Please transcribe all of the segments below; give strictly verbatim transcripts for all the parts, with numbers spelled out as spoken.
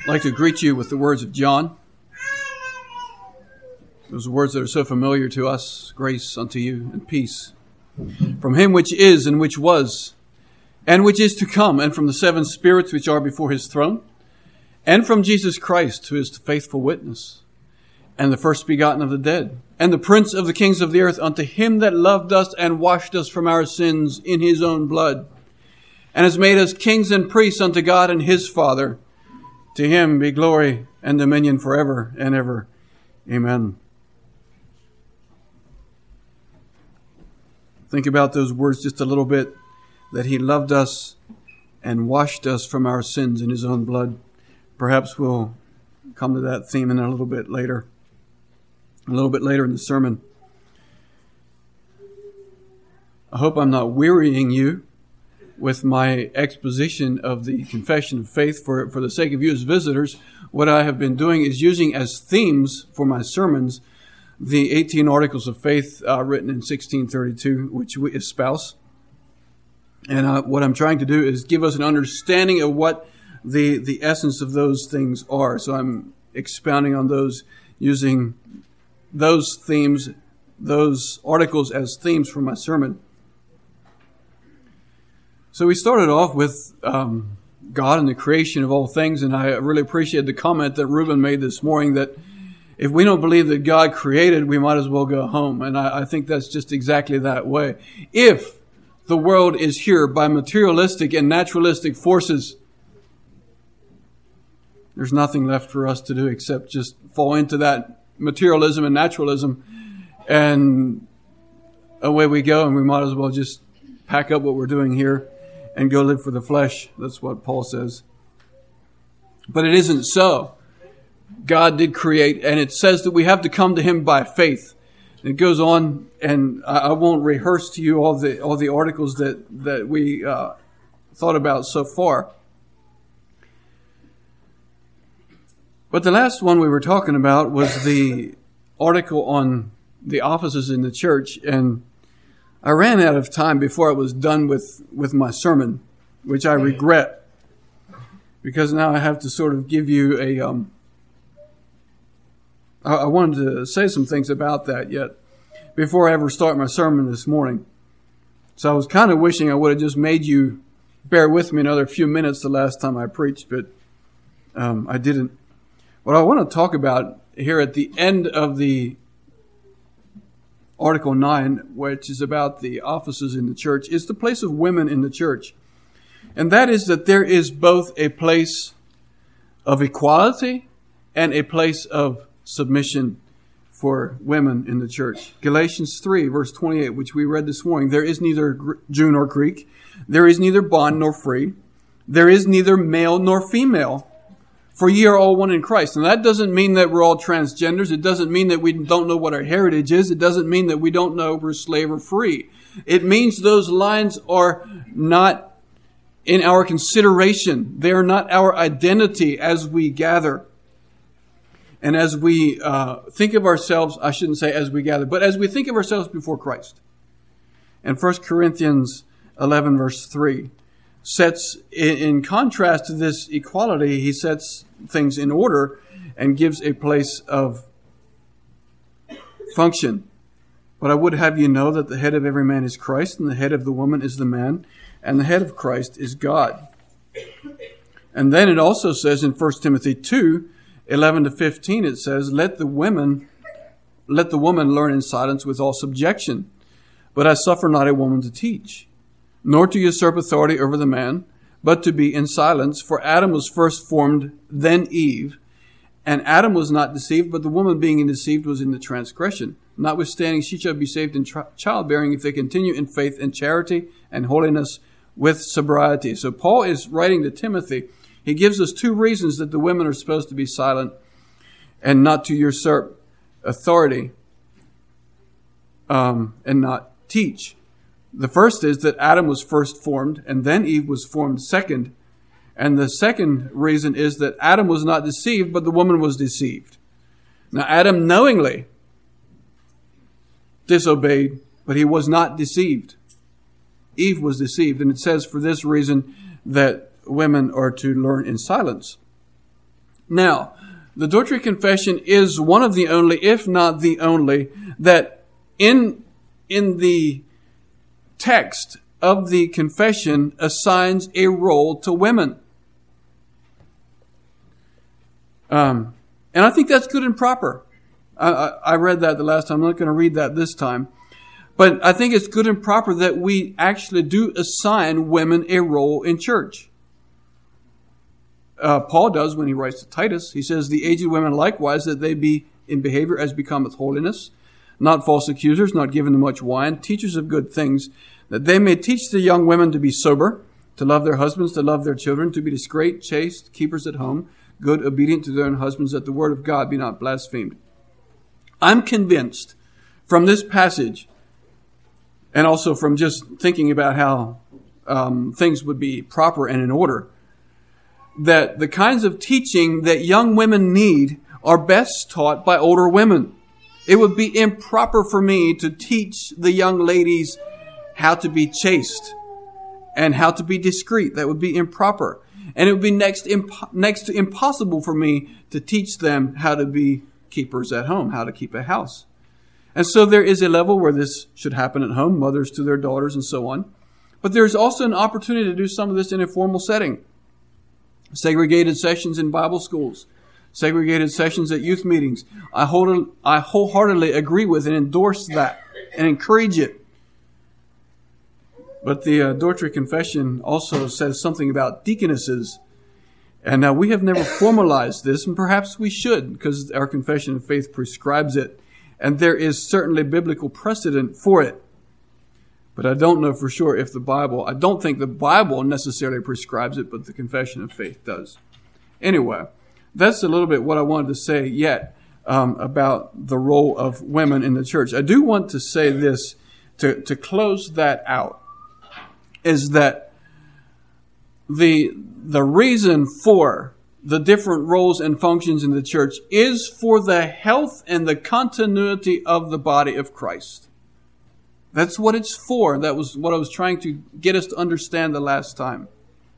I'd like to greet you with the words of John. Those words that are so familiar to us, grace unto you and peace. From him which is and which was and which is to come, and from the seven spirits which are before his throne, and from Jesus Christ, who is the faithful witness, and the first begotten of the dead, and the prince of the kings of the earth, unto him that loved us and washed us from our sins in his own blood, and has made us kings and priests unto God and his Father. To him be glory and dominion forever and ever. Amen. Think about those words just a little bit, that he loved us and washed us from our sins in his own blood. Perhaps we'll come to that theme in a little bit later, a little bit later in the sermon. I hope I'm not wearying you with my exposition of the confession of faith. For, for the sake of you as visitors, what I have been doing is using as themes for my sermons the eighteen Articles of Faith uh, written in sixteen thirty-two, which we espouse. And uh, what I'm trying to do is give us an understanding of what the, the essence of those things are. So I'm expounding on those, using those themes, those articles as themes for my sermon. So we started off with um, God and the creation of all things, and I really appreciate the comment that Reuben made this morning that if we don't believe that God created, we might as well go home. And I, I think that's just exactly that way. If the world is here by materialistic and naturalistic forces, there's nothing left for us to do except just fall into that materialism and naturalism, and away we go, and we might as well just pack up what we're doing here and go live for the flesh. That's what Paul says. But it isn't so. God did create, and it says that we have to come to him by faith. And it goes on, and I won't rehearse to you all the all the articles that, that we uh, thought about so far. But the last one we were talking about was the article on the offices in the church, and I ran out of time before I was done with, with my sermon, which I regret, because now I have to sort of give you a... Um, I, I wanted to say some things about that yet before I ever start my sermon this morning. So I was kind of wishing I would have just made you bear with me another few minutes the last time I preached, but um, I didn't. What I want to talk about here at the end of the Article nine, which is about the offices in the church, is the place of women in the church. And that is that there is both a place of equality and a place of submission for women in the church. Galatians three, verse twenty-eight, which we read this morning, there is neither Jew nor Greek, there is neither bond nor free, there is neither male nor female, for ye are all one in Christ. And that doesn't mean that we're all transgenders. It doesn't mean that we don't know what our heritage is. It doesn't mean that we don't know if we're slave or free. It means those lines are not in our consideration. They are not our identity as we gather. And as we uh, think of ourselves, I shouldn't say as we gather, but as we think of ourselves before Christ. And First Corinthians eleven, verse three. Sets, in contrast to this equality, he sets things in order and gives a place of function. But I would have you know that the head of every man is Christ, and the head of the woman is the man, and the head of Christ is God. And then it also says in First Timothy two, eleven to fifteen, it says, Let the women, let the woman learn in silence with all subjection, but I suffer not a woman to teach, nor to usurp authority over the man, but to be in silence. For Adam was first formed, then Eve. And Adam was not deceived, but the woman being deceived was in the transgression. Notwithstanding, she shall be saved in tri- childbearing if they continue in faith and charity and holiness with sobriety. So Paul is writing to Timothy. He gives us two reasons that the women are supposed to be silent and not to usurp authority um, and not teach. The first is that Adam was first formed, and then Eve was formed second. And the second reason is that Adam was not deceived, but the woman was deceived. Now, Adam knowingly disobeyed, but he was not deceived. Eve was deceived, and it says for this reason that women are to learn in silence. Now, the Daughtry Confession is one of the only, if not the only, that in, in the text of the confession assigns a role to women. Um, and I think that's good and proper. I, I, I read that the last time. I'm not going to read that this time. But I think it's good and proper that we actually do assign women a role in church. Uh, Paul does when he writes to Titus. He says, the aged women likewise, that they be in behavior as becometh holiness, not false accusers, not given to much wine, teachers of good things, that they may teach the young women to be sober, to love their husbands, to love their children, to be discreet, chaste, keepers at home, good, obedient to their own husbands, that the word of God be not blasphemed. I'm convinced from this passage, and also from just thinking about how um, things would be proper and in order, that the kinds of teaching that young women need are best taught by older women. It would be improper for me to teach the young ladies how to be chaste and how to be discreet. That would be improper. And it would be next imp- next to impossible for me to teach them how to be keepers at home, how to keep a house. And so there is a level where this should happen at home, mothers to their daughters and so on. But there's also an opportunity to do some of this in a formal setting. Segregated sessions in Bible schools, segregated sessions at youth meetings. I, hold, I wholeheartedly agree with and endorse that and encourage it. But the uh, Daughtry Confession also says something about deaconesses. And now we have never formalized this, and perhaps we should, because our confession of faith prescribes it. And there is certainly biblical precedent for it. But I don't know for sure if the Bible, I don't think the Bible necessarily prescribes it, but the confession of faith does. Anyway, that's a little bit what I wanted to say yet um, about the role of women in the church. I do want to say this to, to close that out, is that the, the reason for the different roles and functions in the church is for the health and the continuity of the body of Christ. That's what it's for. That was what I was trying to get us to understand the last time.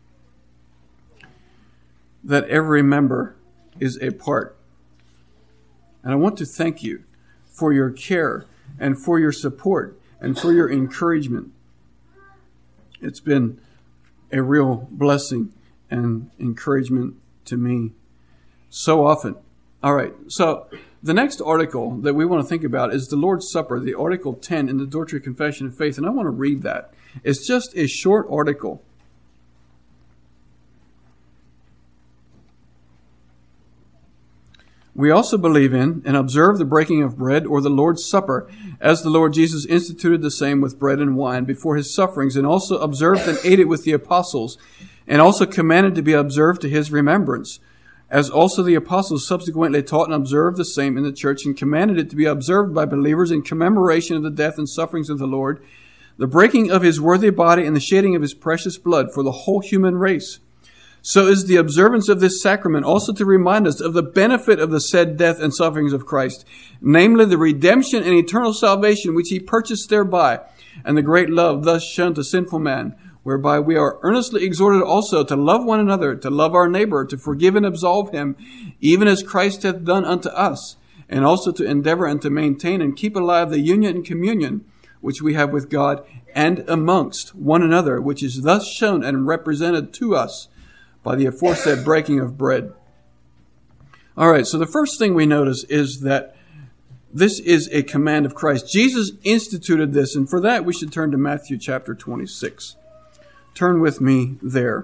That every member is a part. And I want to thank you for your care and for your support and for your encouragement. It's been a real blessing and encouragement to me so often. All right, so the next article that we want to think about is the Lord's Supper, the Article ten in the Daughtry Confession of Faith, and I want to read that. It's just a short article. We also believe in and observe the breaking of bread or the Lord's Supper, as the Lord Jesus instituted the same with bread and wine before his sufferings, and also observed and ate it with the apostles, and also commanded to be observed to his remembrance, as also the apostles subsequently taught and observed the same in the church, and commanded it to be observed by believers in commemoration of the death and sufferings of the Lord, the breaking of his worthy body and the shedding of his precious blood for the whole human race. So is the observance of this sacrament also to remind us of the benefit of the said death and sufferings of Christ, namely the redemption and eternal salvation which he purchased thereby, and the great love thus shown to sinful man, whereby we are earnestly exhorted also to love one another, to love our neighbor, to forgive and absolve him, even as Christ hath done unto us, and also to endeavor and to maintain and keep alive the union and communion which we have with God and amongst one another, which is thus shown and represented to us by the aforesaid breaking of bread. All right, so the first thing we notice is that this is a command of Christ. Jesus instituted this, and for that we should turn to Matthew chapter twenty-six. Turn with me there.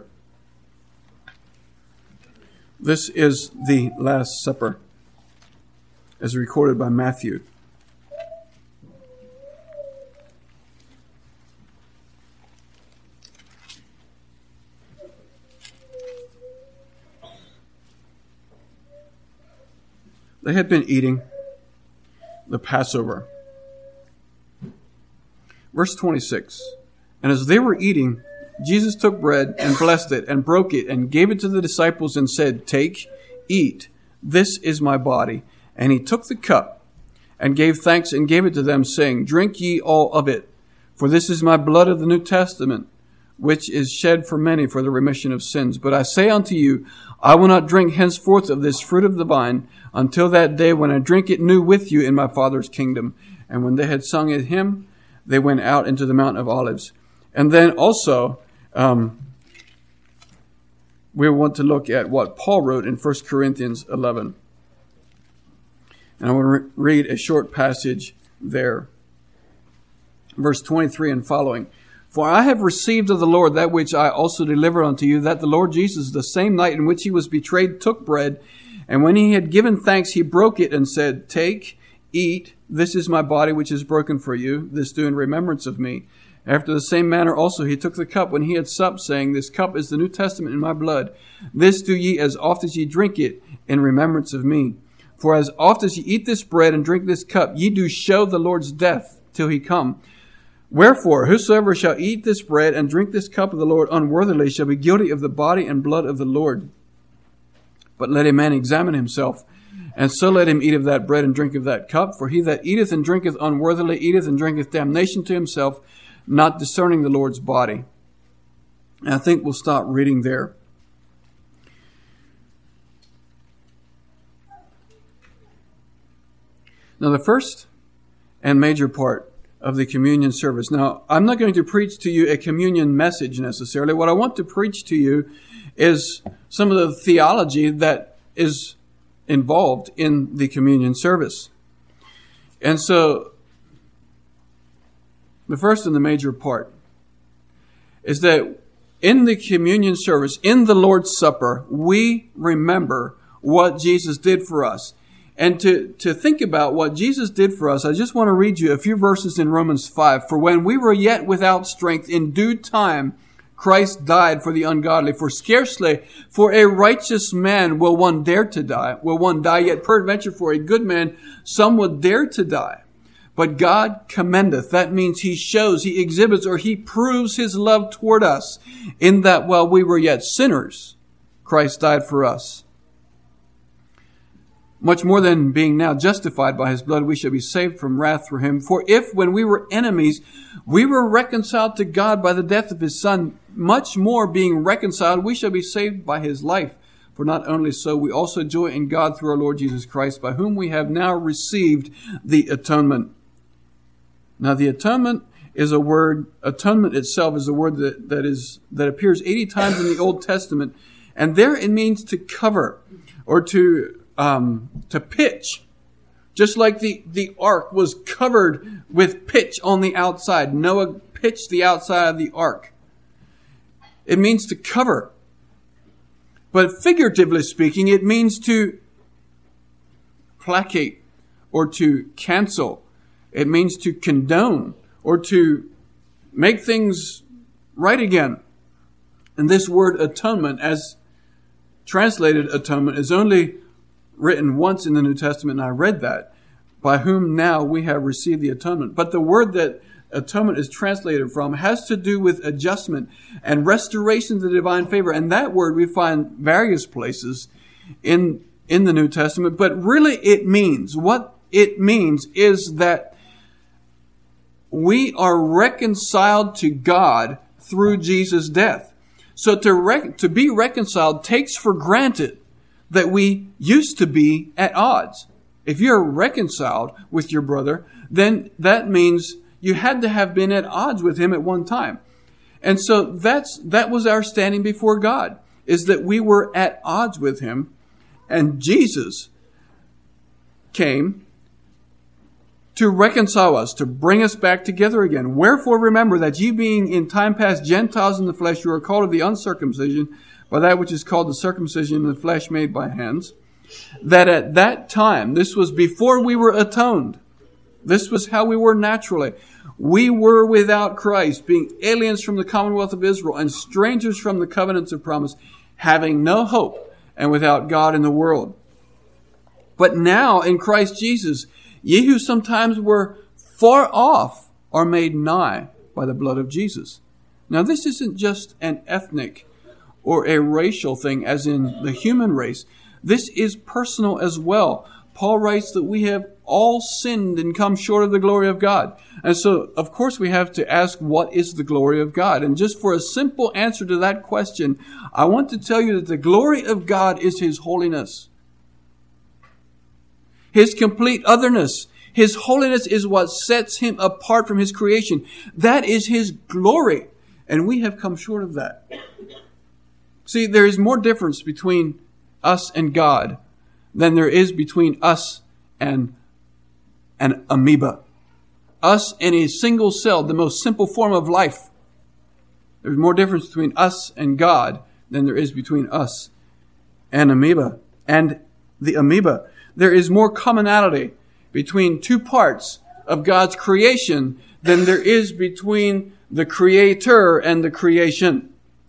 This is the Last Supper, as recorded by Matthew. They had been eating the Passover. Verse twenty-six. And as they were eating, Jesus took bread and blessed it and broke it and gave it to the disciples and said, Take, eat, this is my body. And he took the cup and gave thanks and gave it to them, saying, Drink ye all of it, for this is my blood of the New Testament, which is shed for many for the remission of sins. But I say unto you, I will not drink henceforth of this fruit of the vine until that day when I drink it new with you in my Father's kingdom. And when they had sung a hymn, they went out into the Mount of Olives. And then also, um, we want to look at what Paul wrote in First Corinthians eleven. And I want to re- read a short passage there. Verse twenty-three and following. For I have received of the Lord that which I also delivered unto you, that the Lord Jesus, the same night in which he was betrayed, took bread, and when he had given thanks, he broke it and said, Take, eat, this is my body which is broken for you, this do in remembrance of me. After the same manner also he took the cup when he had supped, saying, This cup is the New Testament in my blood. This do ye as oft as ye drink it in remembrance of me. For as oft as ye eat this bread and drink this cup, ye do show the Lord's death till he come. Wherefore, whosoever shall eat this bread and drink this cup of the Lord unworthily shall be guilty of the body and blood of the Lord. But let a man examine himself, and so let him eat of that bread and drink of that cup. For he that eateth and drinketh unworthily eateth and drinketh damnation to himself, not discerning the Lord's body. And I think we'll stop reading there. Now, the first and major part of the communion service. Now, I'm not going to preach to you a communion message necessarily. What I want to preach to you is some of the theology that is involved in the communion service. And so, the first and the major part is that in the communion service, in the Lord's Supper, we remember what Jesus did for us. And to, to think about what Jesus did for us, I just want to read you a few verses in Romans five. For when we were yet without strength, in due time, Christ died for the ungodly. For scarcely for a righteous man will one dare to die. Will one die, yet peradventure for a good man, some would dare to die. But God commendeth. That means he shows, he exhibits, or he proves his love toward us, in that while we were yet sinners, Christ died for us. Much more than being now justified by his blood, we shall be saved from wrath through him. For if, when we were enemies, we were reconciled to God by the death of his Son, much more being reconciled, we shall be saved by his life. For not only so, we also joy in God through our Lord Jesus Christ, by whom we have now received the atonement. Now, the atonement is a word, atonement itself is a word that, that is, that appears eighty times in the Old Testament. And there it means to cover or to, um, to pitch. Just like the, the ark was covered with pitch on the outside. Noah pitched the outside of the ark. It means to cover. But figuratively speaking, it means to placate or to cancel. It means to condone or to make things right again. And this word atonement, as translated atonement, is only written once in the New Testament, and I read that, by whom now we have received the atonement. But the word that atonement is translated from has to do with adjustment and restoration to the divine favor. And that word we find various places in, in the New Testament. But really it means, what it means is that we are reconciled to God through Jesus' death. So to rec- to be reconciled takes for granted that we used to be at odds. If you're reconciled with your brother, then that means you had to have been at odds with him at one time. And so that's that was our standing before God, is that we were at odds with him, and Jesus came to reconcile us, to bring us back together again. Wherefore remember that ye being in time past Gentiles in the flesh, you are called of the uncircumcision by that which is called the circumcision in the flesh made by hands. That at that time, this was before we were atoned. This was how we were naturally. We were without Christ, being aliens from the commonwealth of Israel and strangers from the covenants of promise, having no hope and without God in the world. But now in Christ Jesus, ye who sometimes were far off are made nigh by the blood of Jesus. Now this isn't just an ethnic or a racial thing as in the human race. This is personal as well. Paul writes that we have all sinned and come short of the glory of God. And so, of course, we have to ask, what is the glory of God? And just for a simple answer to that question, I want to tell you that the glory of God is His holiness. His complete otherness. His holiness is what sets Him apart from His creation. That is His glory. And we have come short of that. See, there is more difference between us and God than there is between us and an amoeba. Us and a single cell, the most simple form of life. There's more difference between us and God than there is between us and amoeba. And the amoeba. There is more commonality between two parts of God's creation than there is between the Creator and the creation.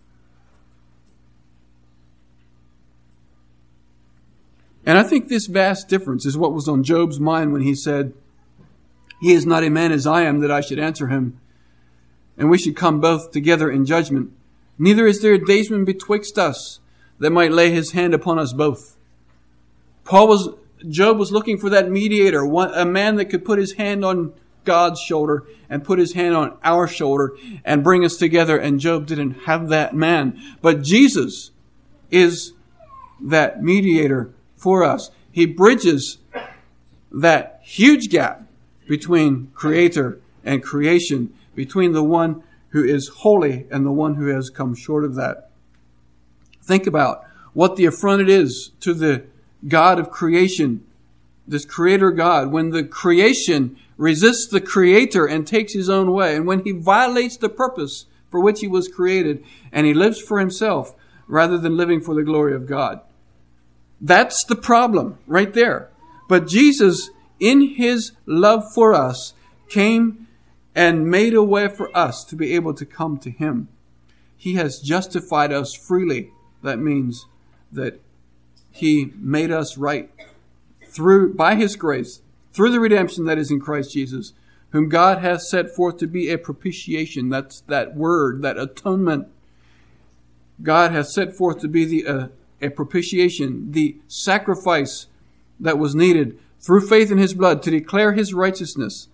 And I think this vast difference is what was on Job's mind when he said, "He is not a man as I am, that I should answer him, and we should come both together in judgment. Neither is there a daysman betwixt us that might lay his hand upon us both." Paul was, Job was looking for that mediator, one, a man that could put his hand on God's shoulder and put his hand on our shoulder and bring us together. And Job didn't have that man. But Jesus is that mediator for us. He bridges that huge gap between Creator and creation, between the one who is holy and the one who has come short of that. Think about what the affront it is to the God of creation, this Creator God, when the creation resists the Creator and takes his own way, and when he violates the purpose for which he was created, and he lives for himself rather than living for the glory of God. That's the problem right there. But Jesus, in his love for us, came and made a way for us to be able to come to him. He has justified us freely. That means that he made us right through, by his grace, through the redemption that is in Christ Jesus, whom God has set forth to be a propitiation. That's that word, that atonement. God has set forth to be the uh, a propitiation, the sacrifice that was needed through faith in his blood to declare his righteousness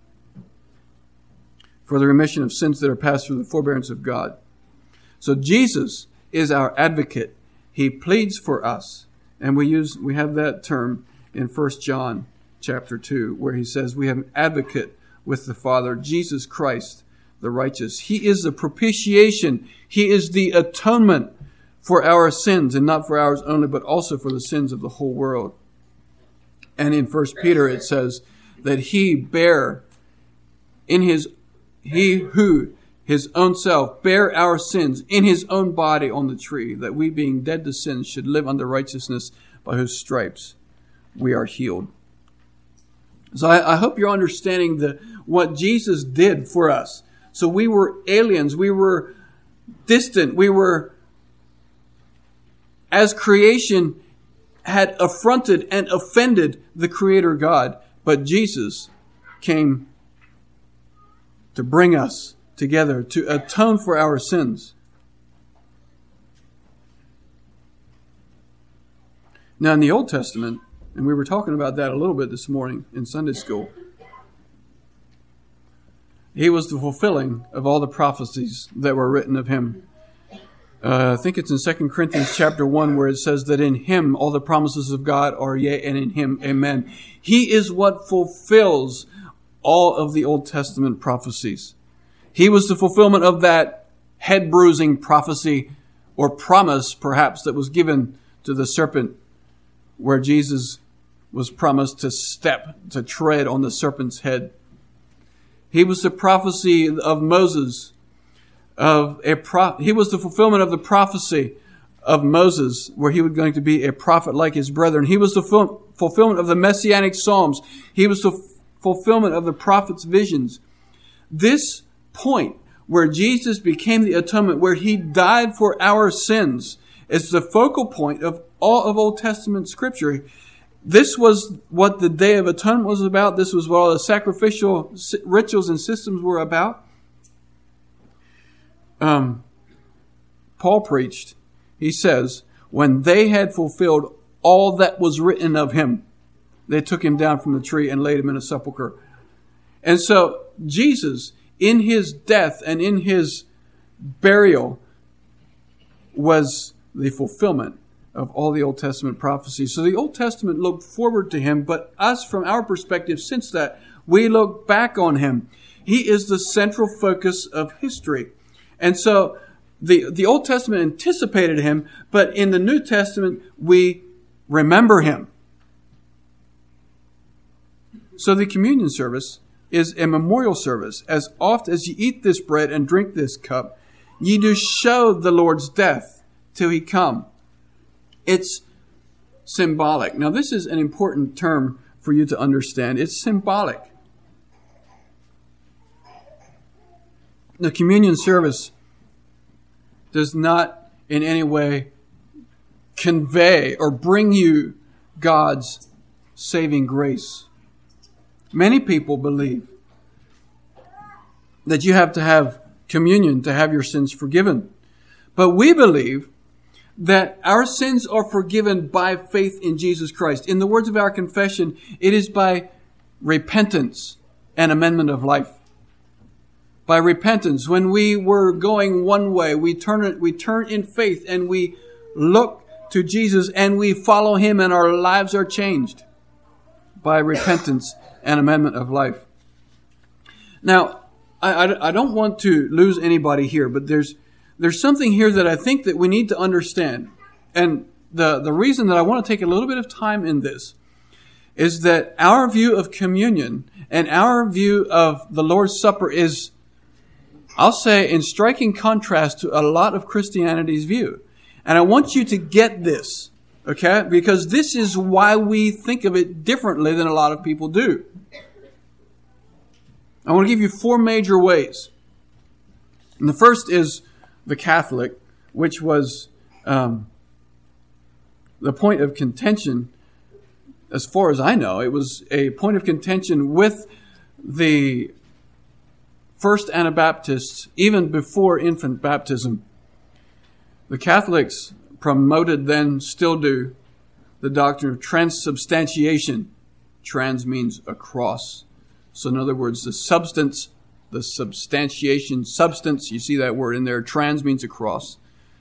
for the remission of sins that are passed through the forbearance of God. So Jesus is our advocate. He pleads for us. And we use we have that term in First John chapter two, where he says we have an advocate with the Father, Jesus Christ, the righteous. He is the propitiation. He is the atonement for our sins, and not for ours only, but also for the sins of the whole world. And in First Peter it says that he bare in his, he who his own self bare our sins in his own body on the tree, that we being dead to sins should live unto righteousness, by whose stripes we are healed. So I, I hope you're understanding the what Jesus did for us. So we were aliens, we were distant, we were, as creation had affronted and offended the Creator God, but Jesus came to bring us together, to atone for our sins. Now in the Old Testament, and we were talking about that a little bit this morning in Sunday school, he was the fulfilling of all the prophecies that were written of him. Uh, I think it's in Second Corinthians chapter one where it says that in him all the promises of God are yea, and in him amen. He is what fulfills all of the Old Testament prophecies. He was the fulfillment of that head-bruising prophecy or promise, perhaps, that was given to the serpent, where Jesus was promised to step, to tread on the serpent's head. He was the prophecy of Moses. Of a pro- he was the fulfillment of the prophecy of Moses, where he was going to be a prophet like his brethren. He was the ful- fulfillment of the messianic psalms. He was the f- fulfillment of the prophet's visions. This point where Jesus became the atonement, where he died for our sins, is the focal point of all of Old Testament scripture. This was what the Day of Atonement was about. This was what all the sacrificial rituals and systems were about. Um, Paul preached, he says, when they had fulfilled all that was written of him. they took him down from the tree and laid him in a sepulcher. And so Jesus, in his death and in his burial, was the fulfillment of all the Old Testament prophecies. So the Old Testament looked forward to him, but us, from our perspective since that, we look back on him. He is the central focus of history. And so the, the Old Testament anticipated him, but in the New Testament, we remember him. So the communion service is a memorial service. As oft as you eat this bread and drink this cup, ye do show the Lord's death till he come. It's symbolic. Now, this is an important term for you to understand. It's symbolic. The communion service does not in any way convey or bring you God's saving grace. Many people believe that you have to have communion to have your sins forgiven. But we believe that our sins are forgiven by faith in Jesus Christ. In the words of our confession, it is by repentance and amendment of life. By repentance, when we were going one way, we turn we turn in faith and we look to Jesus and we follow him and our lives are changed by repentance and amendment of life. Now, I, I, I don't want to lose anybody here, but there's there's something here that I think that we need to understand. And the, the reason that I want to take a little bit of time in this is that our view of communion and our view of the Lord's Supper is, I'll say, in striking contrast to a lot of Christianity's view. And I want you to get this, okay? Because this is why we think of it differently than a lot of people do. I want to give you four major ways. And the first is the Catholic, which was um, the point of contention, as far as I know. It was a point of contention with the first Anabaptists, even before infant baptism. The Catholics promoted, then still do, the doctrine of transubstantiation. Trans means across. So in other words, the substance, the substantiation, substance, you see that word in there. Trans means across.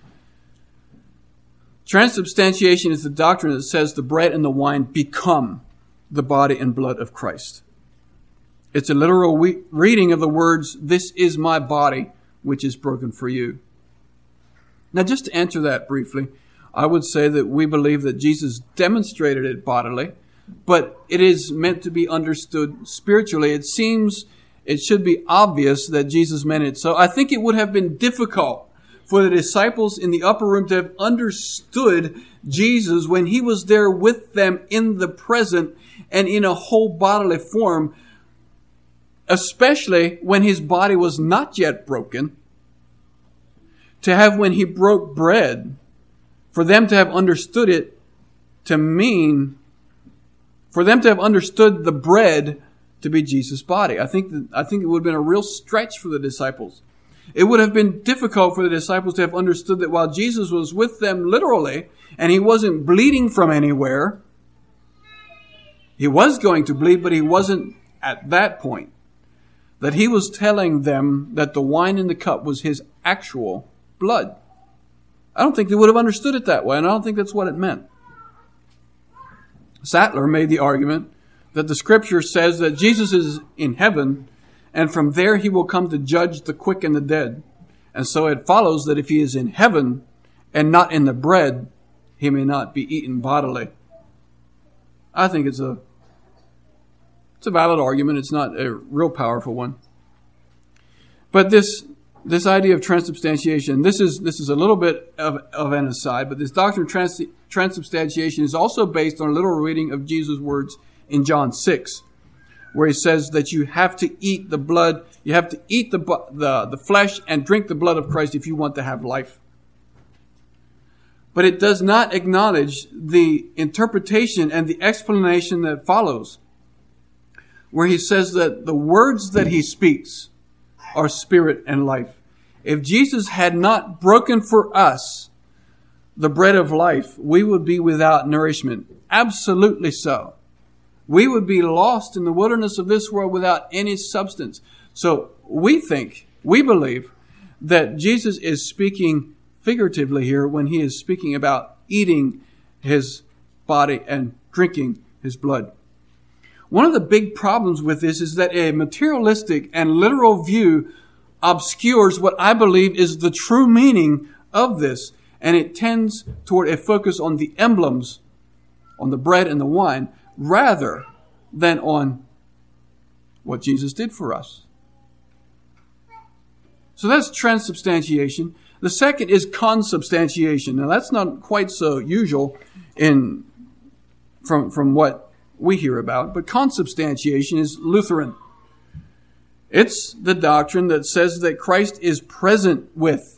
Transubstantiation is the doctrine that says the bread and the wine become the body and blood of Christ. It's a literal we- reading of the words, "This is my body, which is broken for you." Now, just to answer that briefly, I would say that we believe that Jesus demonstrated it bodily, but it is meant to be understood spiritually. It seems it should be obvious that Jesus meant it. So I think it would have been difficult for the disciples in the upper room to have understood Jesus when he was there with them in the present and in a whole bodily form, especially when his body was not yet broken. To have, when he broke bread, for them to have understood it to mean, for them to have understood the bread to be Jesus' body. I think that, I think it would have been a real stretch for the disciples. It would have been difficult for the disciples to have understood that while Jesus was with them literally, and he wasn't bleeding from anywhere, he was going to bleed, but he wasn't at that point. That he was telling them that the wine in the cup was his actual blood. I don't think they would have understood it that way, and I don't think that's what it meant. Sattler made the argument that the scripture says that Jesus is in heaven, and from there he will come to judge the quick and the dead. And so it follows that if he is in heaven and not in the bread, he may not be eaten bodily. I think it's a it's a valid argument. It's not a real powerful one. But this this idea of transubstantiation, this is this is a little bit of, of an aside, but this doctrine of trans, transubstantiation is also based on a literal reading of Jesus' words in John six, where he says that you have to eat the blood, you have to eat the, the, the flesh and drink the blood of Christ if you want to have life. But it does not acknowledge the interpretation and the explanation that follows, where he says that the words that he speaks are spirit and life. If Jesus had not broken for us the bread of life, we would be without nourishment. Absolutely so. We would be lost in the wilderness of this world without any substance. So we think, we believe, that Jesus is speaking figuratively here when he is speaking about eating his body and drinking his blood. One of the big problems with this is that a materialistic and literal view obscures what I believe is the true meaning of this, and it tends toward a focus on the emblems, on the bread and the wine, rather than on what Jesus did for us. So that's transubstantiation. The second is consubstantiation. Now that's not quite so usual in from, from what we hear about, but consubstantiation is Lutheran. It's the doctrine that says that Christ is present with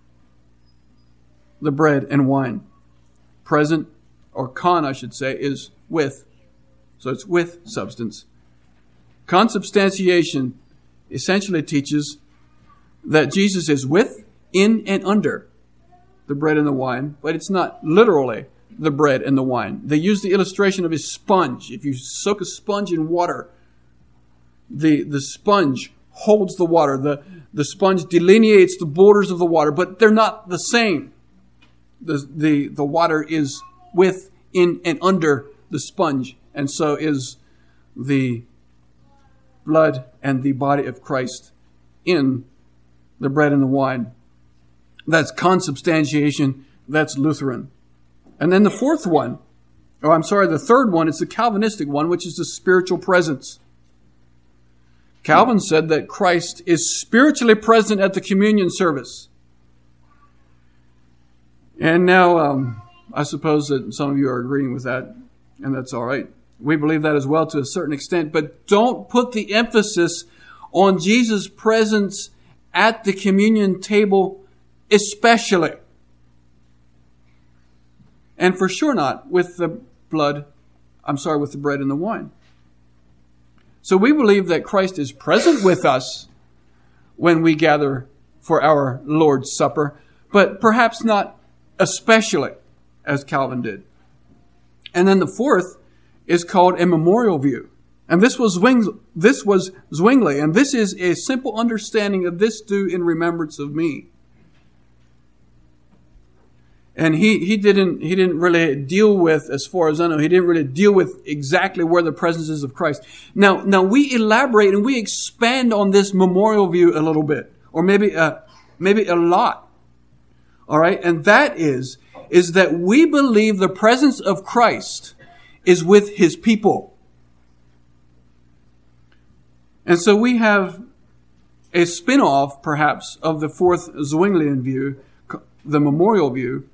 the bread and wine. Present, or con, I should say, is with. So it's with substance. Consubstantiation essentially teaches that Jesus is with, in, and under the bread and the wine, but it's not literally the bread and the wine. They use the illustration of a sponge. If you soak a sponge in water, the, the sponge holds the water. The, the sponge delineates the borders of the water, but they're not the same. The, the, the water is with, in, and under the sponge, and so is the blood and the body of Christ in the bread and the wine. That's consubstantiation. That's Lutheran. And then the fourth one, oh, I'm sorry, the third one is the Calvinistic one, which is the spiritual presence. Calvin said that Christ is spiritually present at the communion service. And now, um, I suppose that some of you are agreeing with that, and that's all right. We believe that as well to a certain extent, but don't put the emphasis on Jesus' presence at the communion table especially. And for sure not with the blood, I'm sorry, with the bread and the wine. So we believe that Christ is present with us when we gather for our Lord's Supper, but perhaps not especially as Calvin did. And then the fourth is called a memorial view. And this was Zwingli, this was Zwingli, and this is a simple understanding of this do in remembrance of me. And he, he didn't he didn't really deal with, as far as I know, he didn't really deal with exactly where the presence is of Christ. Now, now we elaborate and we expand on this memorial view a little bit, or maybe a, maybe a lot. All right, and that is is that we believe the presence of Christ is with his people. And so we have a spin-off, perhaps, of the fourth Zwinglian view, the memorial view.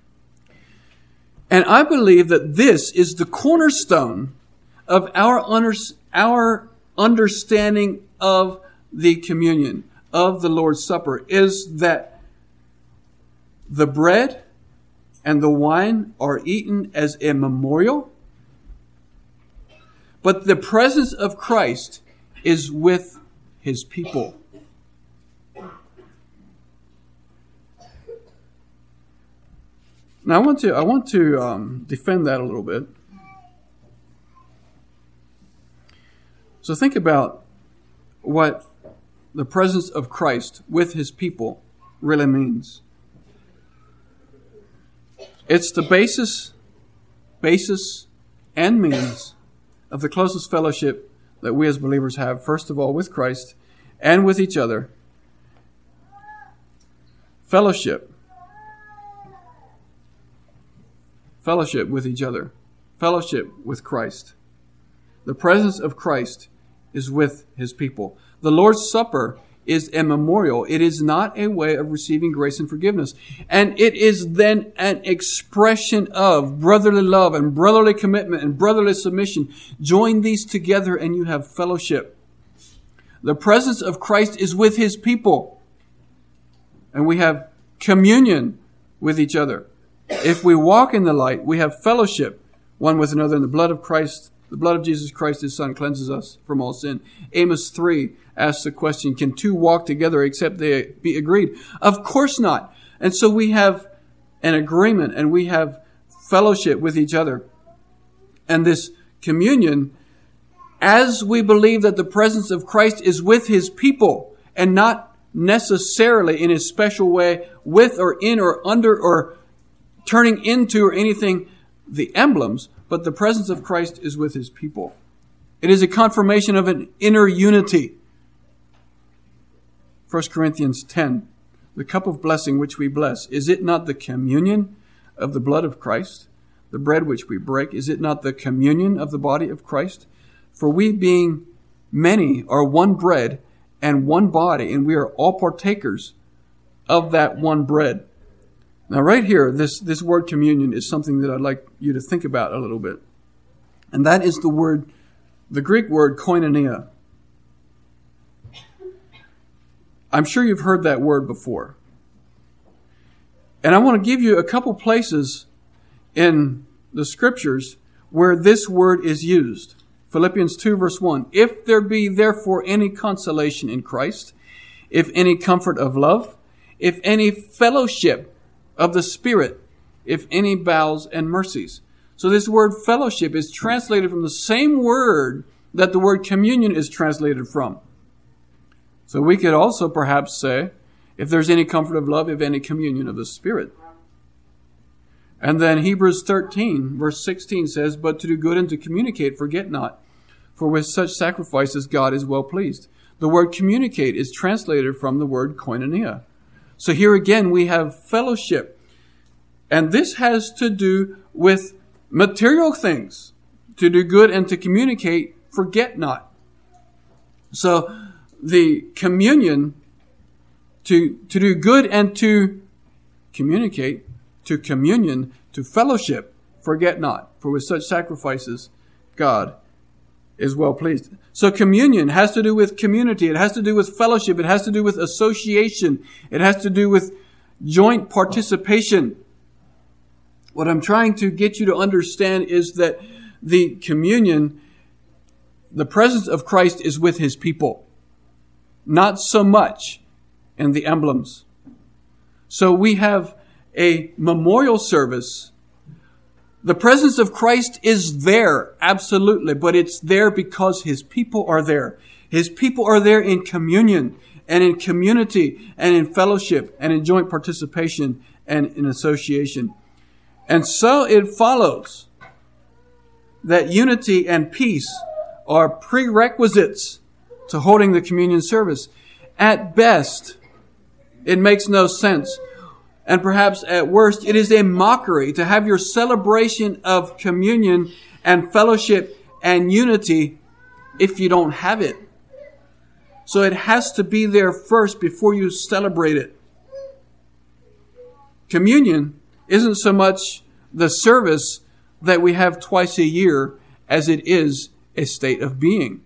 And I believe that this is the cornerstone of our, under, our understanding of the communion, of the Lord's Supper, is that the bread and the wine are eaten as a memorial, but the presence of Christ is with his people. Now I want to I want to um, defend that a little bit. So think about what the presence of Christ with his people really means. It's the basis, basis and means of the closest fellowship that we as believers have, first of all with Christ and with each other. Fellowship. Fellowship with each other. Fellowship with Christ. The presence of Christ is with his people. The Lord's Supper is a memorial. It is not a way of receiving grace and forgiveness. And it is then an expression of brotherly love and brotherly commitment and brotherly submission. Join these together and you have fellowship. The presence of Christ is with his people. And we have communion with each other. If we walk in the light, we have fellowship one with another, and the blood of Christ, the blood of Jesus Christ, his Son, cleanses us from all sin. Amos three asks the question, can two walk together except they be agreed? Of course not. And so we have an agreement and we have fellowship with each other. And this communion as we believe that the presence of Christ is with his people and not necessarily in a special way with or in or under or turning into or anything the emblems, but the presence of Christ is with his people. It is a confirmation of an inner unity. First Corinthians ten, the cup of blessing which we bless, is it not the communion of the blood of Christ? The bread which we break, is it not the communion of the body of Christ? For we being many are one bread and one body, and we are all partakers of that one bread. Now right here, this, this word communion is something that I'd like you to think about a little bit. And that is the word, the Greek word koinonia. I'm sure you've heard that word before. And I want to give you a couple places in the scriptures where this word is used. Philippians two verse one, if there be therefore any consolation in Christ, if any comfort of love, if any fellowship of the Spirit, if any bowels and mercies. So this word fellowship is translated from the same word that the word communion is translated from. So we could also perhaps say, if there's any comfort of love, if any communion of the Spirit. And then Hebrews thirteen, verse sixteen says, but to do good and to communicate, forget not, for with such sacrifices God is well pleased. The word communicate is translated from the word koinonia. So here again we have fellowship. And this has to do with material things. To do good and to communicate, forget not. So the communion, to, to do good and to communicate, to communion, to fellowship, forget not. For with such sacrifices, God is well pleased. So communion has to do with community. It has to do with fellowship. It has to do with association. It has to do with joint participation. What I'm trying to get you to understand is that the communion, the presence of Christ is with his people. Not so much in the emblems. So we have a memorial service. The presence of Christ is there, absolutely, but it's there because his people are there. His people are there in communion and in community and in fellowship and in joint participation and in association. And so it follows that unity and peace are prerequisites to holding the communion service. At best, it makes no sense. And perhaps at worst, it is a mockery to have your celebration of communion and fellowship and unity if you don't have it. So it has to be there first before you celebrate it. Communion isn't so much the service that we have twice a year as it is a state of being.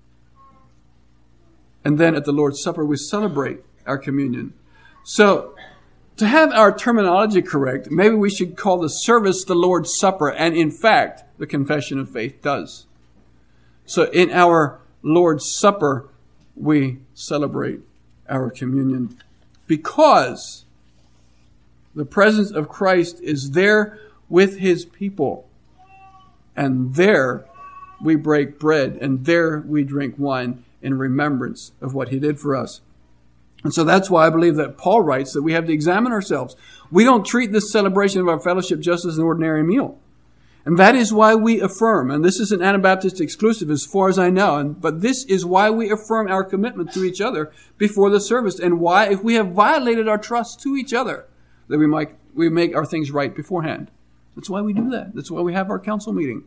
And then at the Lord's Supper, we celebrate our communion. So, to have our terminology correct, maybe we should call the service the Lord's Supper, and in fact, the Confession of Faith does. So in our Lord's Supper, we celebrate our communion because the presence of Christ is there with his people. And there we break bread, and there we drink wine in remembrance of what he did for us. And so that's why I believe that Paul writes that we have to examine ourselves. We don't treat this celebration of our fellowship just as an ordinary meal. And that is why we affirm, and this is an Anabaptist exclusive as far as I know, and, but this is why we affirm our commitment to each other before the service, and why, if we have violated our trust to each other, that we might we make our things right beforehand. That's why we do that. That's why we have our council meeting.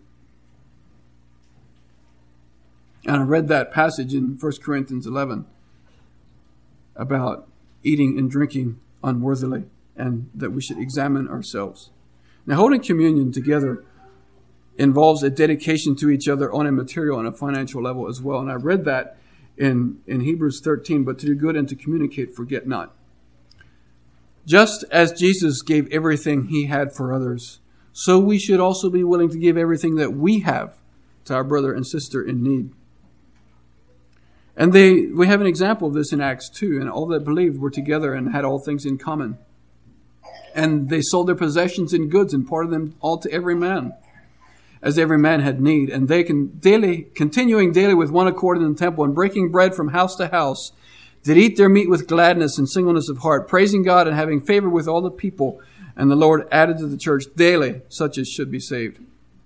And I read that passage in First Corinthians eleven about eating and drinking unworthily, and that we should examine ourselves. Now, holding communion together involves a dedication to each other on a material and a financial level as well. And I read that in, in Hebrews thirteen, but to do good and to communicate, forget not. Just as Jesus gave everything he had for others, so we should also be willing to give everything that we have to our brother and sister in need. And they, we have an example of this in Acts two, and all that believed were together and had all things in common. And they sold their possessions and goods and parted them all to every man. as every man had need, and they can daily, continuing daily with one accord in the temple and breaking bread from house to house, did eat their meat with gladness and singleness of heart, praising God and having favor with all the people. And the Lord added to the church daily such as should be saved.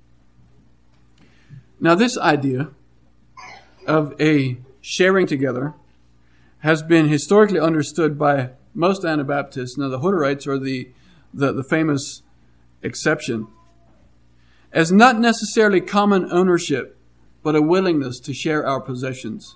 Now, this idea of a sharing together has been historically understood by most Anabaptists. Now, the Hutterites are the, the, the famous exception, as not necessarily common ownership, but a willingness to share our possessions.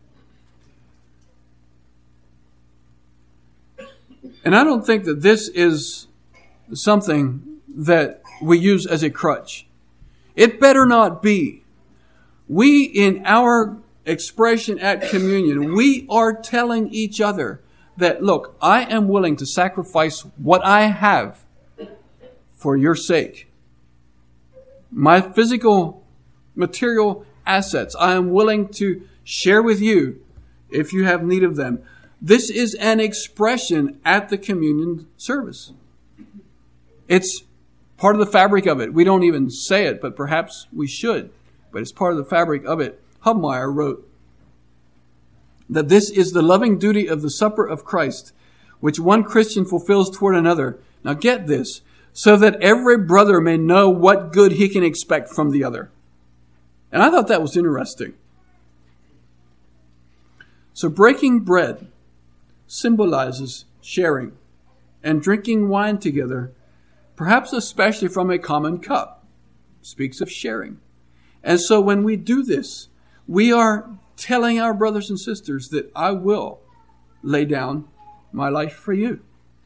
And I don't think that this is something that we use as a crutch. It better not be. We, in our expression at communion, we are telling each other that, look, I am willing to sacrifice what I have for your sake. My physical, material assets, I am willing to share with you if you have need of them. This is an expression at the communion service. It's part of the fabric of it. We don't even say it, but perhaps we should. But it's part of the fabric of it. Hubmaier wrote that this is the loving duty of the supper of Christ, which one Christian fulfills toward another. Now get this, so that every brother may know what good he can expect from the other. And I thought that was interesting. So breaking bread symbolizes sharing, and drinking wine together, perhaps especially from a common cup, speaks of sharing. And so when we do this, we are telling our brothers and sisters that I will lay down my life for you.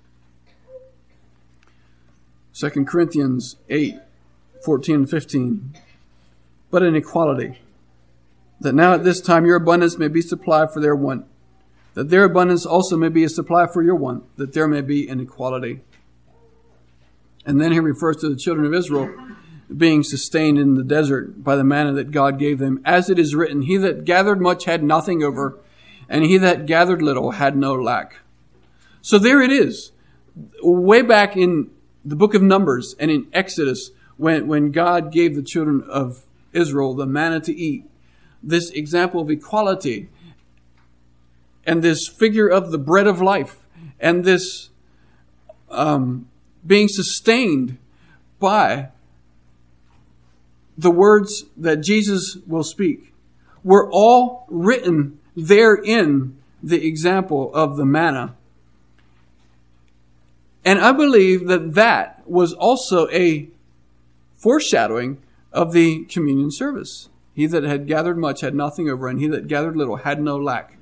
Second Corinthians eight, fourteen and fifteen. But in equality, that now at this time your abundance may be supplied for their want, that their abundance also may be a supply for your want, that there may be an equality. And then he refers to the children of Israel being sustained in the desert by the manna that God gave them. As it is written, he that gathered much had nothing over, and he that gathered little had no lack. So there it is. Way back in the book of Numbers and in Exodus, when, when God gave the children of Israel the manna to eat, this example of equality and this figure of the bread of life and this um, being sustained by the words that Jesus will speak were all written there in the example of the manna. And I believe that that was also a foreshadowing of the communion service. He that had gathered much had nothing over, and he that gathered little had no lack.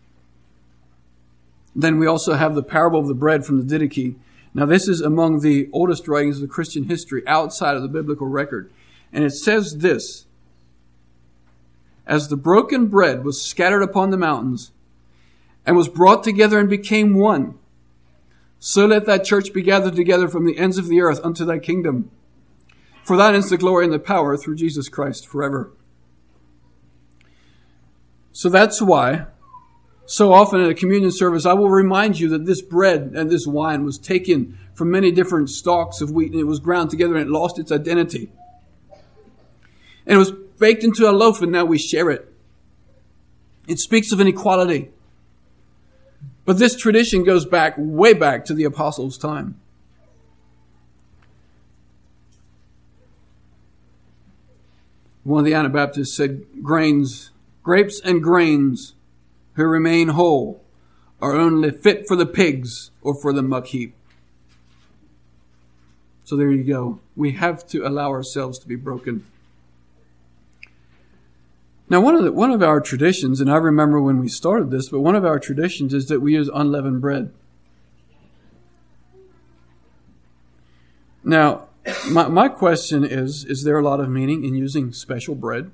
Then we also have the parable of the bread from the Didache. Now this is among the oldest writings of the Christian history outside of the biblical record. And it says this: as the broken bread was scattered upon the mountains and was brought together and became one, so let that church be gathered together from the ends of the earth unto thy kingdom. For thine is the glory and the power through Jesus Christ forever. So that's why so often at a communion service, I will remind you that this bread and this wine was taken from many different stalks of wheat, and it was ground together and it lost its identity. And it was baked into a loaf, and now we share it. It speaks of an equality. But this tradition goes back, way back to the apostles' time. One of the Anabaptists said, grains, grapes and grains who remain whole are only fit for the pigs or for the muck heap. So there you go. We have to allow ourselves to be broken. Now, one of the, one of our traditions, and I remember when we started this, but one of our traditions is that we use unleavened bread. Now, my, my question is, is there a lot of meaning in using special bread?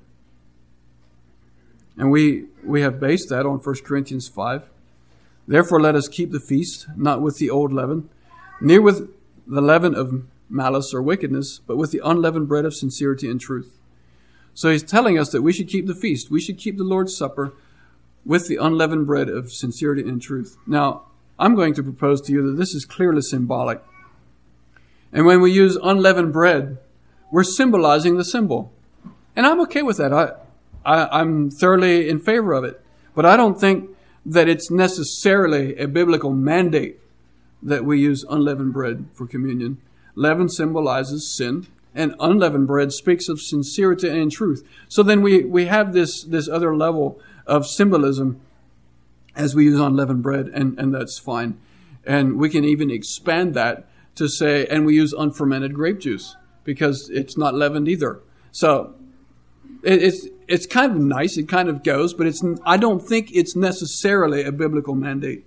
And we, we have based that on First Corinthians five. Therefore, let us keep the feast, not with the old leaven, neither with the leaven of malice or wickedness, but with the unleavened bread of sincerity and truth. So he's telling us that we should keep the feast. We should keep the Lord's Supper with the unleavened bread of sincerity and truth. Now, I'm going to propose to you that this is clearly symbolic. And when we use unleavened bread, We're symbolizing the symbol. And I'm okay with that. I, I, I'm thoroughly in favor of it. But I don't think that it's necessarily a biblical mandate that we use unleavened bread for communion. Leaven symbolizes sin, and unleavened bread speaks of sincerity and truth. So then we, we have this, this other level of symbolism as we use unleavened bread, and, and that's fine. And we can even expand that to say, and we use unfermented grape juice because it's not leavened either. So it, it's it's kind of nice. It kind of goes, but it's I don't think it's necessarily a biblical mandate.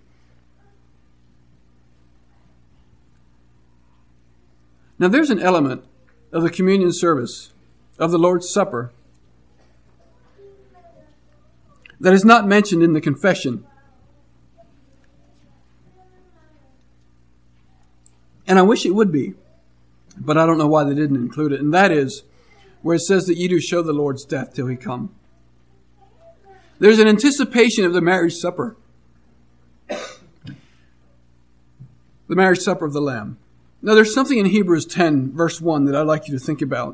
Now there's an element of the communion service, of the Lord's Supper, that is not mentioned in the confession. And I wish it would be, but I don't know why they didn't include it. And that is where it says that ye do show the Lord's death till he come. There's an anticipation of the marriage supper. The marriage supper of the Lamb. Now there's something in Hebrews ten verse one that I'd like you to think about.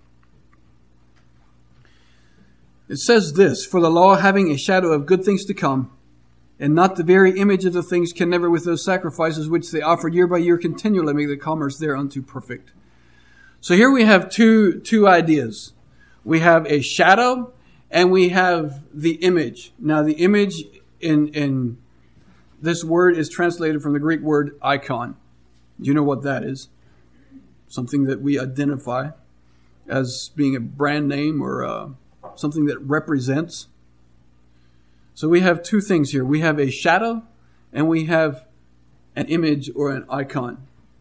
It says this, for the law having a shadow of good things to come, and not the very image of the things, can never with those sacrifices which they offered year by year continually make the commerce thereunto perfect. So here we have two, two ideas. We have a shadow and we have the image. Now the image in, in this word is translated from the Greek word icon. Do you know what that is? Something that we identify as being a brand name or uh, something that represents. So we have two things here. We have a shadow and we have an image or an icon.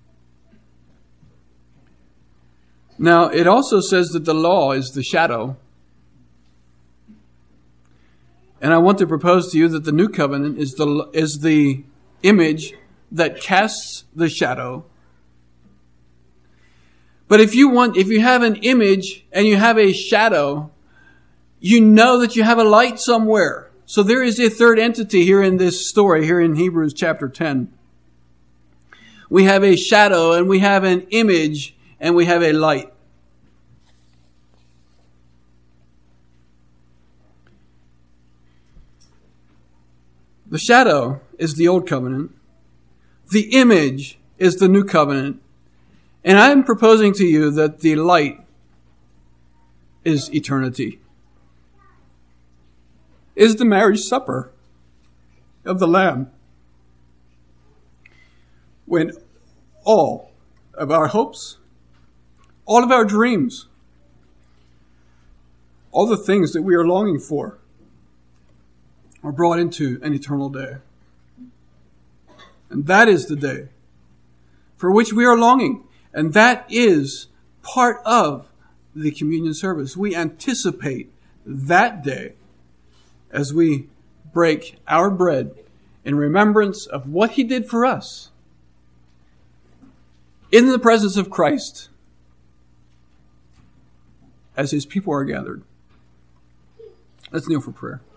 Now, it also says that the law is the shadow. And I want to propose to you that the new covenant is the is the image that casts the shadow. But if you want, if you have an image and you have a shadow, you know that you have a light somewhere. So there is a third entity here in this story, here in Hebrews chapter ten. We have a shadow and we have an image and we have a light. The shadow is the old covenant. The image is the new covenant. And I am proposing to you that the light is eternity. Is the marriage supper of the Lamb. When all of our hopes, all of our dreams, all the things that we are longing for are brought into an eternal day. And that is the day for which we are longing. And that is part of the communion service. We anticipate that day as we break our bread in remembrance of what he did for us in the presence of Christ as his people are gathered. Let's kneel for prayer.